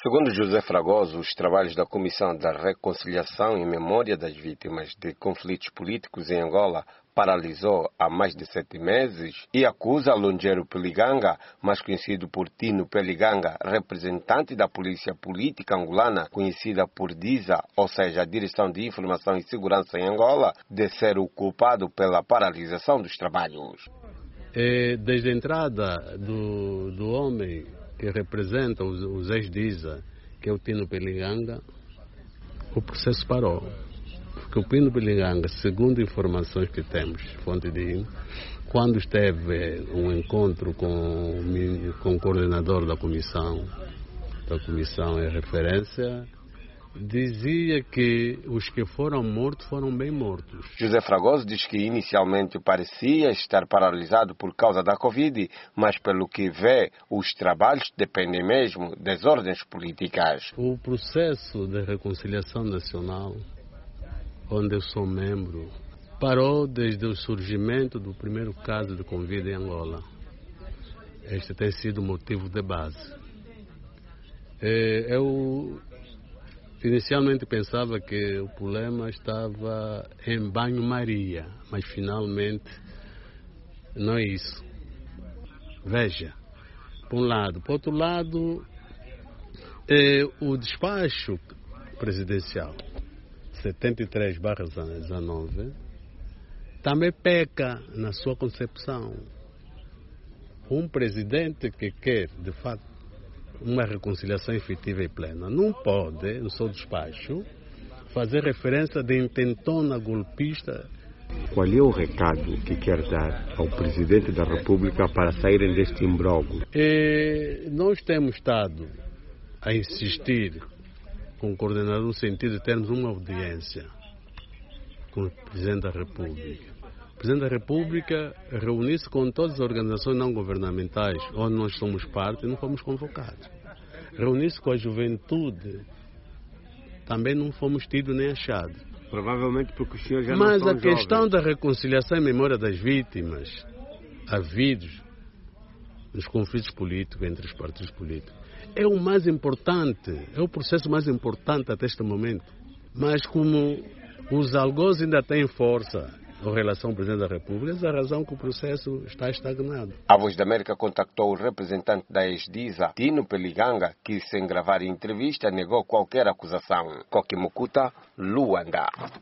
Segundo José Fragoso, os trabalhos da Comissão da Reconciliação em Memória das Vítimas de Conflitos Políticos em Angola paralisou há mais de 7 meses e acusa Longueiro Peliganga, mais conhecido por Tino Peliganga, representante da Polícia Política angolana, conhecida por DISA, ou seja, a Direção de Informação e Segurança em Angola, de ser o culpado pela paralisação dos trabalhos. Desde a entrada do homem que representa os ex-DISA, que é o Tino Peliganga, o processo parou. Porque o Tino Peliganga, segundo informações que temos, fonte de quando esteve um encontro com o coordenador da comissão em referência, dizia que os que foram mortos foram bem mortos. José Fragoso diz que inicialmente parecia estar paralisado por causa da Covid, mas pelo que vê, os trabalhos dependem mesmo das ordens políticas. O processo de reconciliação nacional, onde eu sou membro, parou desde o surgimento do primeiro caso de Covid em Angola. Este tem sido o motivo de base. Eu inicialmente pensava que o problema estava em banho-maria, mas finalmente não é isso. Veja, por um lado. Por outro lado, o despacho presidencial 73/19 também peca na sua concepção. Um presidente que quer, de facto, uma reconciliação efetiva e plena, não pode, no seu despacho, fazer referência de intentona golpista. Qual é o recado que quer dar ao Presidente da República para saírem deste imbróglio? Nós temos estado a insistir com o coordenador no sentido de termos uma audiência com o Presidente da República. O Presidente da República reuniu-se com todas as organizações não governamentais onde nós somos parte e não fomos convocados. Reuniu-se com a juventude, também não fomos tidos nem achados. Provavelmente porque os senhores já não são Mas a questão jovens. da reconciliação em memória das vítimas havidos nos conflitos políticos entre os partidos políticos é o mais importante, é o processo mais importante até este momento. Mas como os algozes ainda têm força em relação ao Presidente da República, essa é a razão que o processo está estagnado. A Voz da América contactou o representante da ex-DISA, Tino Peliganga, que, sem gravar entrevista, negou qualquer acusação. Koki Mukuta, Luanda.